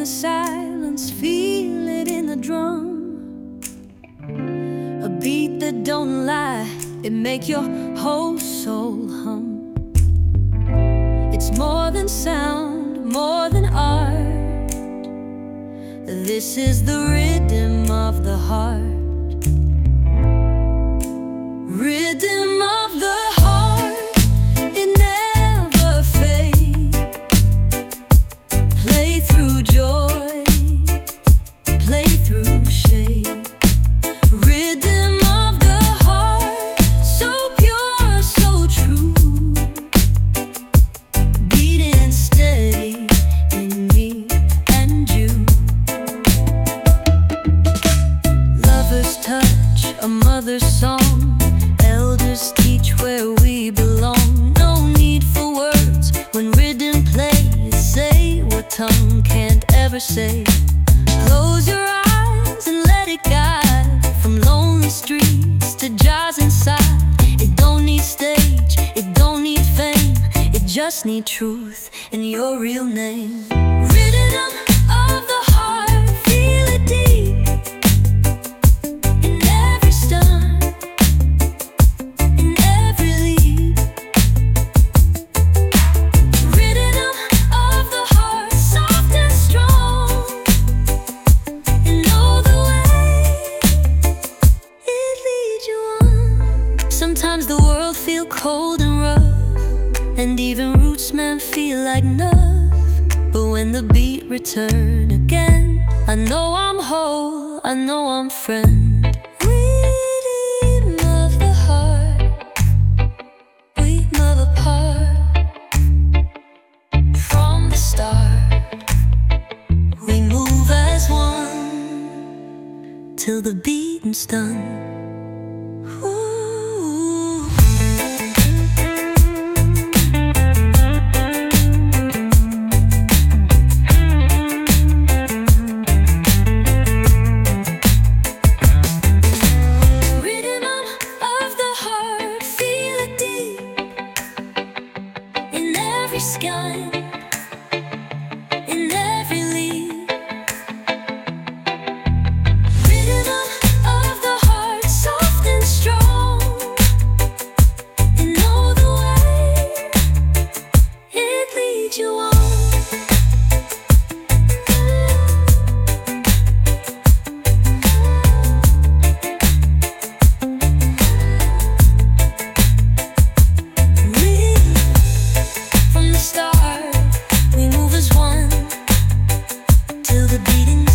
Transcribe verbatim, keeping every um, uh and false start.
the silence, feel it in the drum. A beat that don't lie, it make your whole soul hum. It's more than sound, more than art. This is the rhythm of the heart. Rhythm of the heart, it never fades. Play through joy, play through shame. Rhythm of the heart, so pure, so true. Beating steady in me and you. Lover's touch, a mother's song. Elders teach where we belong. No need for words when rhythm plays. Say what tongue can't ever say. Close your eyes and let it guide. From lonely streets to jars inside. It don't need stage, it don't need fame. It just need truth and your real name. Rhythm of the heart, feel it deep. Sometimes the world feel cold and rough, and even roots men feel like enough. But when the beat return again, I know I'm whole, I know I'm friend. Rhythm of the heart, we love apart. From the start, we move as one, till the beating's done. Sky, in every leaf. Rhythm of the heart, soft and strong. You know the way it leads you on. Start, we move as one, till the beating